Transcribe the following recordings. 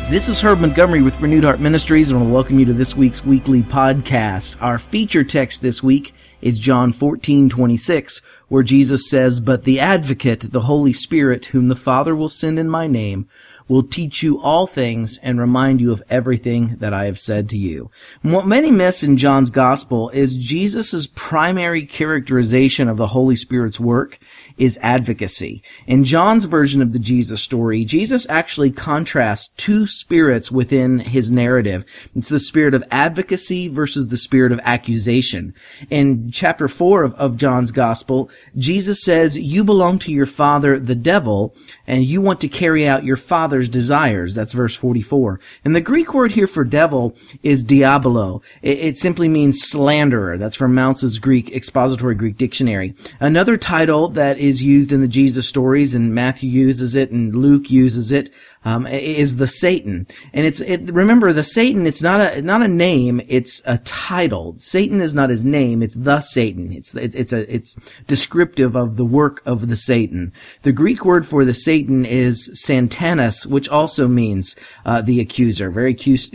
This is Herb Montgomery with Renewed Heart Ministries, and I want to welcome you to this week's weekly podcast. Our feature text this week is John 14:26, where Jesus says, "But the Advocate, the Holy Spirit, whom the Father will send in my name, will teach you all things and remind you of everything that I have said to you." And what many miss in John's Gospel is Jesus' primary characterization of the Holy Spirit's work is advocacy. In John's version of the Jesus story, Jesus actually contrasts two spirits within his narrative. It's the spirit of advocacy versus the spirit of accusation. In chapter 4 of John's Gospel, Jesus says, "You belong to your father, the devil, and you want to carry out your father's desires." That's verse 44. And the Greek word here for devil is diabolo. It simply means slanderer. That's from Mounce's Expository Greek Dictionary. Another title that is used in the Jesus stories, and Matthew uses it and Luke uses it, is the Satan. And remember, the Satan, it's not a name, it's a title. Satan is not his name, it's the Satan. It's descriptive of the work of the Satan. The Greek word for the Satan is Satanas, which also means the accuser, very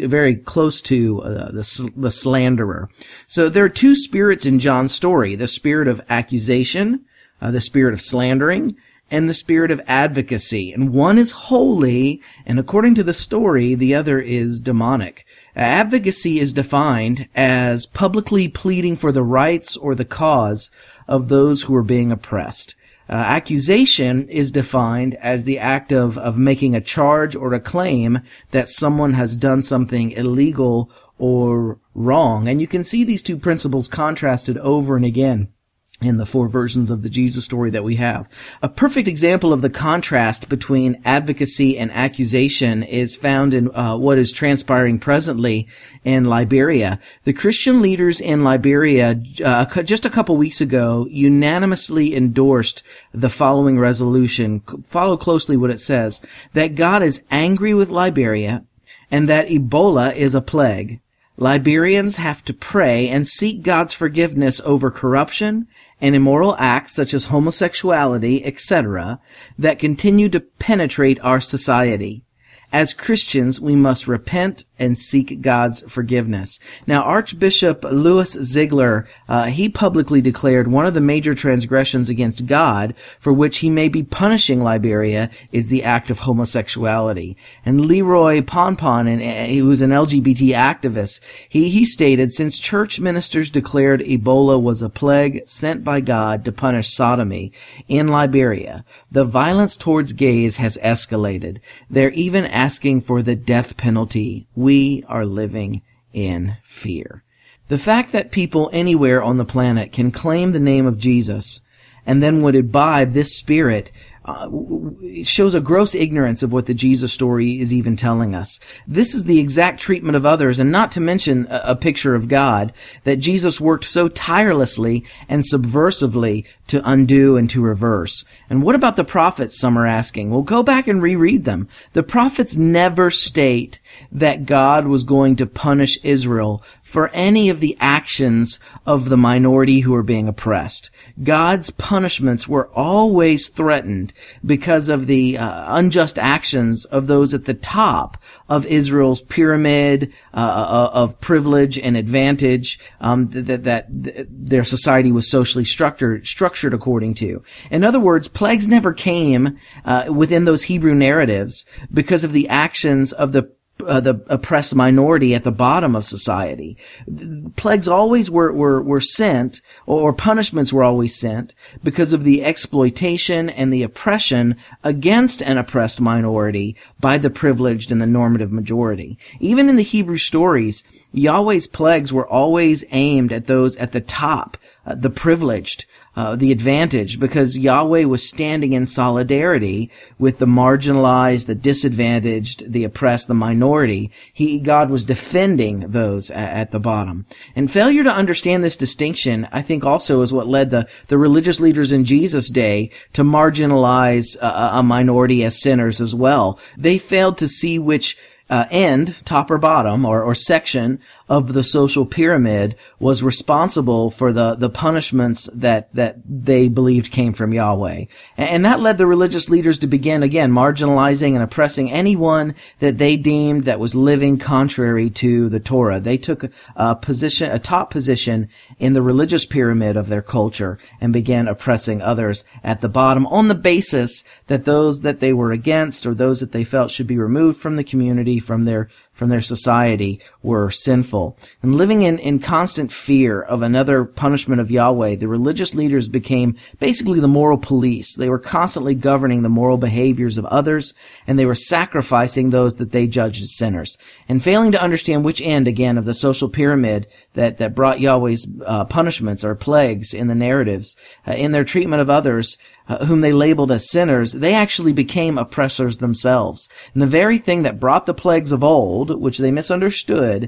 close to the slanderer. So there are two spirits in John's story: the spirit of accusation, the spirit of slandering, and the spirit of advocacy. And one is holy, and according to the story, the other is demonic. Advocacy is defined as publicly pleading for the rights or the cause of those who are being oppressed. Accusation is defined as the act of making a charge or a claim that someone has done something illegal or wrong. And you can see these two principles contrasted over and again in the four versions of the Jesus story that we have. A perfect example of the contrast between advocacy and accusation is found in what is transpiring presently in Liberia. The Christian leaders in Liberia, just a couple weeks ago, unanimously endorsed the following resolution. Follow closely what it says: that God is angry with Liberia and that Ebola is a plague. Liberians have to pray and seek God's forgiveness over corruption and immoral acts such as homosexuality, etc., that continue to penetrate our society. As Christians, we must repent and seek God's forgiveness. Now, Archbishop Louis Ziegler, he publicly declared one of the major transgressions against God for which he may be punishing Liberia is the act of homosexuality. And Leroy Ponpon, who's an LGBT activist, he stated, since church ministers declared Ebola was a plague sent by God to punish sodomy in Liberia, the violence towards gays has escalated. They're even asking for the death penalty. We are living in fear. The fact that people anywhere on the planet can claim the name of Jesus and then would imbibe this spirit shows a gross ignorance of what the Jesus story is even telling us. This is the exact treatment of others, and not to mention a picture of God, that Jesus worked so tirelessly and subversively to undo and to reverse. And what about the prophets, some are asking? Well, go back and reread them. The prophets never state that God was going to punish Israel for any of the actions of the minority who are being oppressed. God's punishments were always threatened because of the unjust actions of those at the top of Israel's pyramid of privilege and advantage that their society was socially structured according to. In other words, plagues never came within those Hebrew narratives because of the actions of the oppressed minority at the bottom of society. Plagues always were sent, or punishments were always sent, because of the exploitation and the oppression against an oppressed minority by the privileged and the normative majority. Even in the Hebrew stories, Yahweh's plagues were always aimed at those at the top, the privileged, the advantage, because Yahweh was standing in solidarity with the marginalized, the disadvantaged, the oppressed, the minority. God was defending those at the bottom. And failure to understand this distinction, I think, also is what led the religious leaders in Jesus' day to marginalize a minority as sinners as well. They failed to see which end, top or bottom, or section of the social pyramid was responsible for the punishments that they believed came from Yahweh. And that led the religious leaders to begin, again, marginalizing and oppressing anyone that they deemed that was living contrary to the Torah. They took a top position in the religious pyramid of their culture and began oppressing others at the bottom on the basis that those that they were against or those that they felt should be removed from the community, from their society, were sinful. And living in constant fear of another punishment of Yahweh, the religious leaders became basically the moral police. They were constantly governing the moral behaviors of others, and they were sacrificing those that they judged as sinners. And failing to understand which end, again, of the social pyramid that brought Yahweh's punishments or plagues in the narratives, in their treatment of others, whom they labeled as sinners, they actually became oppressors themselves. And the very thing that brought the plagues of old, which they misunderstood,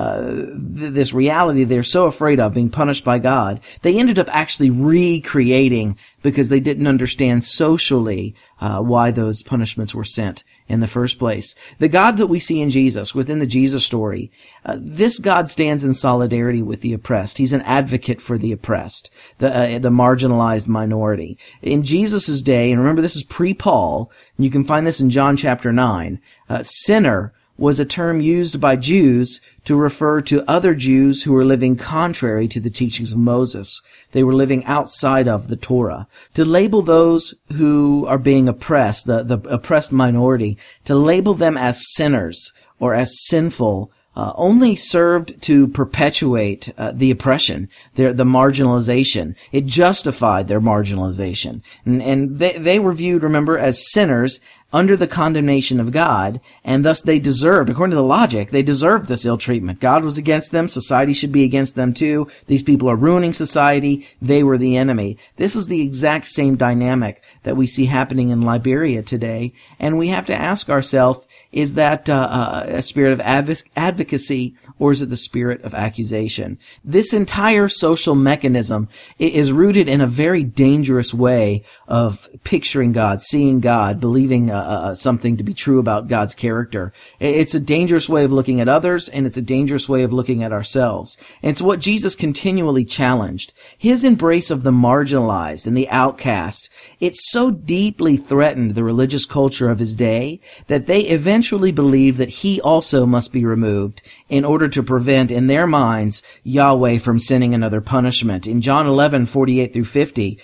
this reality they're so afraid of, being punished by God, they ended up actually recreating because they didn't understand socially why those punishments were sent in the first place. The God that we see in Jesus, within the Jesus story, this God stands in solidarity with the oppressed. He's an advocate for the oppressed, the marginalized minority. In Jesus' day, and remember this is pre-Paul, and you can find this in John chapter 9, sinner was a term used by Jews to refer to other Jews who were living contrary to the teachings of Moses. They were living outside of the Torah. To label those who are being oppressed, the oppressed minority, to label them as sinners or as sinful, only served to perpetuate the oppression, the marginalization. It justified their marginalization. And they were viewed, remember, as sinners under the condemnation of God, and thus they deserved, according to the logic, they deserved this ill treatment. God was against them. Society should be against them too. These people are ruining society. They were the enemy. This is the exact same dynamic that we see happening in Liberia today, and we have to ask ourselves, is that a spirit of advocacy, or is it the spirit of accusation? This entire social mechanism is rooted in a very dangerous way of picturing God, seeing God, believing something to be true about God's character. It's a dangerous way of looking at others, and it's a dangerous way of looking at ourselves. And it's what Jesus continually challenged. His embrace of the marginalized and the outcast, it so deeply threatened the religious culture of his day that they eventually believed that he also must be removed in order to prevent, in their minds, Yahweh from sending another punishment. In John 11:48 through 50,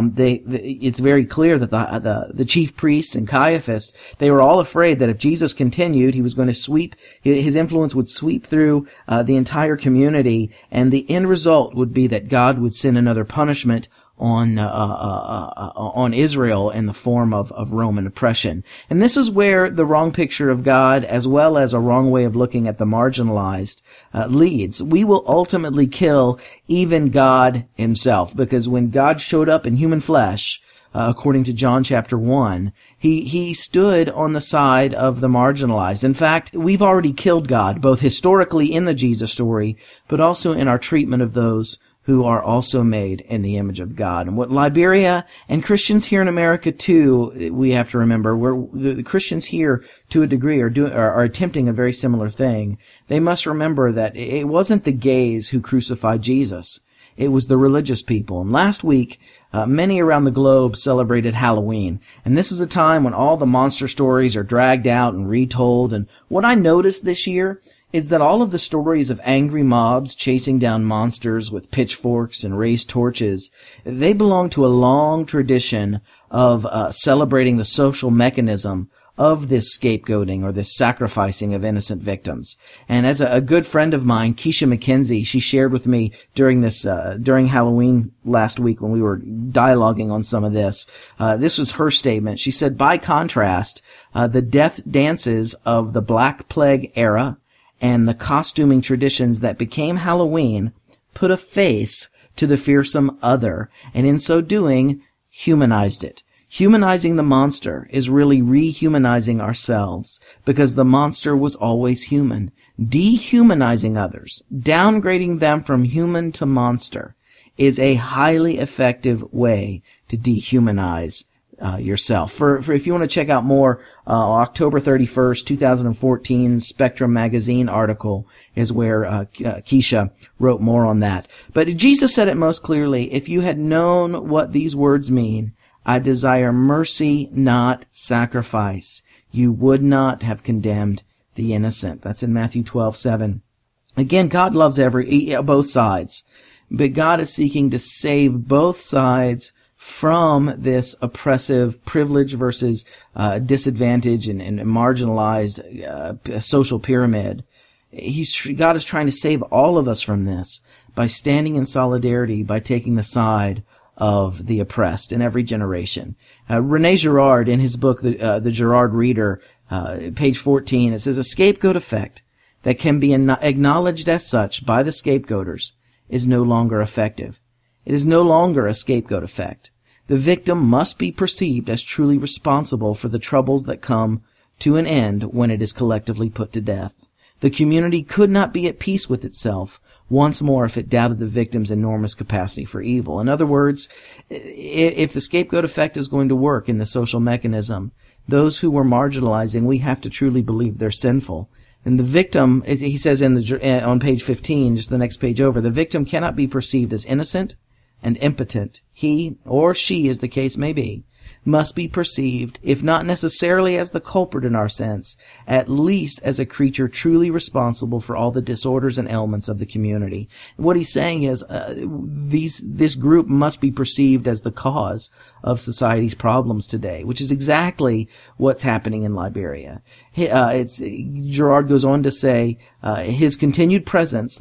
it's very clear that the chief priests and Caiaphas, they were all afraid that if Jesus continued, he was going to his influence would sweep through the entire community, and the end result would be that God would send another punishment on Israel in the form of Roman oppression. And this is where the wrong picture of God, as well as a wrong way of looking at the marginalized, leads. We will ultimately kill even God himself, because when God showed up in human flesh, according to John chapter 1, he stood on the side of the marginalized. In fact, we've already killed God, both historically in the Jesus story, but also in our treatment of those who are also made in the image of God. And what Liberia and Christians here in America too, we have to remember, the Christians here to a degree are attempting a very similar thing. They must remember that it wasn't the gays who crucified Jesus. It was the religious people. And last week, many around the globe celebrated Halloween. And this is a time when all the monster stories are dragged out and retold. And what I noticed this year is that all of the stories of angry mobs chasing down monsters with pitchforks and raised torches, they belong to a long tradition of celebrating the social mechanism of this scapegoating or this sacrificing of innocent victims. And as a good friend of mine, Keisha McKenzie, she shared with me during Halloween last week when we were dialoguing on some of this. This was her statement. She said, by contrast, the death dances of the Black Plague era and the costuming traditions that became Halloween put a face to the fearsome other, and in so doing, humanized it. Humanizing the monster is really rehumanizing ourselves, because the monster was always human. Dehumanizing others, downgrading them from human to monster, is a highly effective way to dehumanize yourself. For if you want to check out more, October 31st, 2014, Spectrum magazine article is where Keisha wrote more on that. But Jesus said it most clearly, if you had known what these words mean, I desire mercy, not sacrifice, you would not have condemned the innocent. That's in Matthew 12:7. Again, God loves both sides, but God is seeking to save both sides from this oppressive privilege versus disadvantage and marginalized social pyramid. God is trying to save all of us from this by standing in solidarity, by taking the side of the oppressed in every generation. Rene Girard, in his book, The Girard Reader, page 14, it says, a scapegoat effect that can be acknowledged as such by the scapegoaters is no longer effective. It is no longer a scapegoat effect. The victim must be perceived as truly responsible for the troubles that come to an end when it is collectively put to death. The community could not be at peace with itself once more if it doubted the victim's enormous capacity for evil. In other words, if the scapegoat effect is going to work in the social mechanism, those who we're marginalizing, we have to truly believe they're sinful. And the victim, he says on page 15, just the next page over, the victim cannot be perceived as innocent and impotent. He, or she, as the case may be, must be perceived, if not necessarily as the culprit in our sense, at least as a creature truly responsible for all the disorders and ailments of the community. What he's saying is, this group must be perceived as the cause of society's problems today, which is exactly what's happening in Liberia. Girard goes on to say, his continued presence,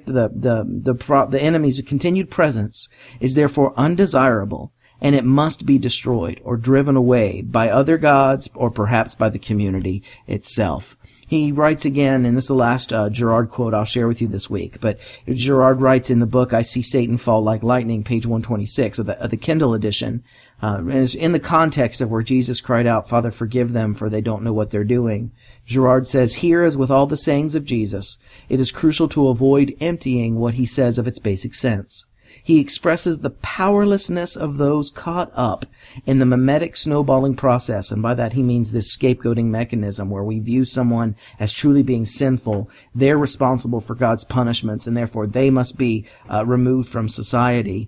the enemy's continued presence is therefore undesirable, and it must be destroyed or driven away by other gods or perhaps by the community itself. He writes again, and this is the last Girard quote I'll share with you this week, but Girard writes in the book, I See Satan Fall Like Lightning, page 126 of the Kindle edition, and it's in the context of where Jesus cried out, Father, forgive them, for they don't know what they're doing. Girard says, here, as with all the sayings of Jesus, it is crucial to avoid emptying what he says of its basic sense. He expresses the powerlessness of those caught up in the mimetic snowballing process, and by that he means this scapegoating mechanism where we view someone as truly being sinful. They're responsible for God's punishments, and therefore they must be removed from society.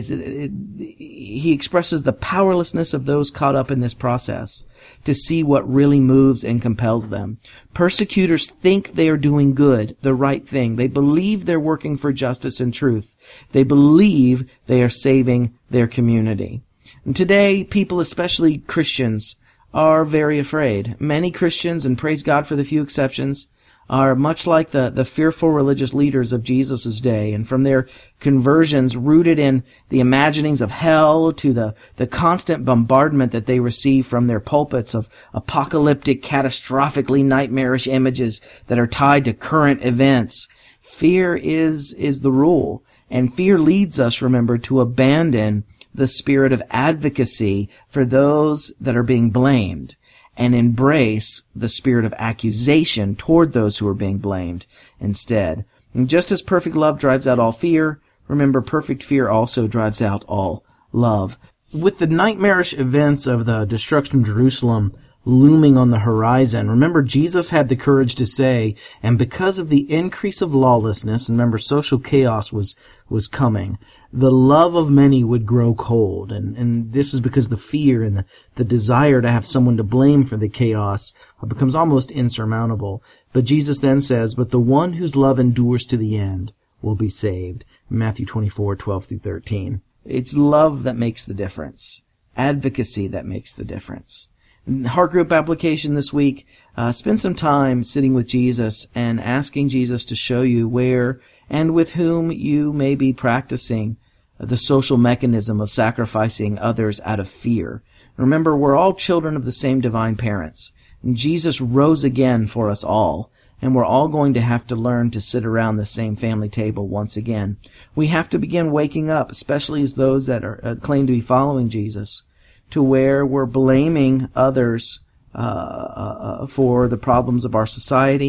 He expresses the powerlessness of those caught up in this process to see what really moves and compels them. Persecutors think they are doing good, the right thing. They believe they're working for justice and truth. They believe they are saving their community. And today, people, especially Christians, are very afraid. Many Christians, and praise God for the few exceptions, are much like the fearful religious leaders of Jesus' day, and from their conversions rooted in the imaginings of hell to the constant bombardment that they receive from their pulpits of apocalyptic, catastrophically nightmarish images that are tied to current events. Fear is the rule, and fear leads us, remember, to abandon the spirit of advocacy for those that are being blamed, and embrace the spirit of accusation toward those who are being blamed instead. And just as perfect love drives out all fear, remember, perfect fear also drives out all love. With the nightmarish events of the destruction of Jerusalem looming on the horizon, remember, Jesus had the courage to say, and because of the increase of lawlessness, remember, social chaos was coming, the love of many would grow cold. And this is because the fear and the desire to have someone to blame for the chaos becomes almost insurmountable. But Jesus then says, but the one whose love endures to the end will be saved. Matthew 24:12-13. It's love that makes the difference. Advocacy that makes the difference. Heart group application this week, spend some time sitting with Jesus and asking Jesus to show you where and with whom you may be practicing the social mechanism of sacrificing others out of fear. Remember, we're all children of the same divine parents. And Jesus rose again for us all, and we're all going to have to learn to sit around the same family table once again. We have to begin waking up, especially as those that are claim to be following Jesus, to where we're blaming others for the problems of our society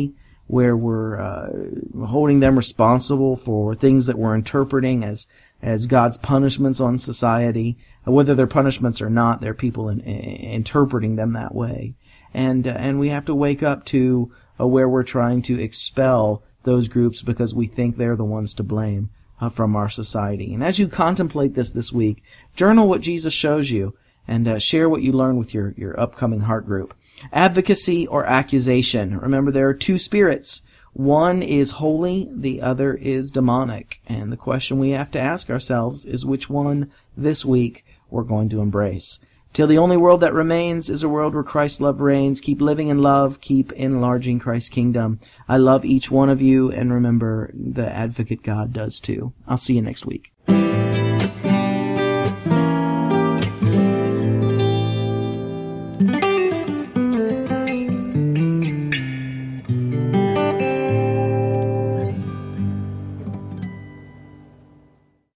where we're holding them responsible for things that we're interpreting as God's punishments on society. Whether they're punishments or not, they're people interpreting them that way. And we have to wake up to where we're trying to expel those groups because we think they're the ones to blame from our society. And as you contemplate this week, journal what Jesus shows you and share what you learn with your upcoming heart group. Advocacy or accusation. Remember, there are two spirits. One is holy, the other is demonic. And the question we have to ask ourselves is which one this week we're going to embrace. Till the only world that remains is a world where Christ's love reigns. Keep living in love. Keep enlarging Christ's kingdom. I love each one of you, and remember, the advocate God does too. I'll see you next week.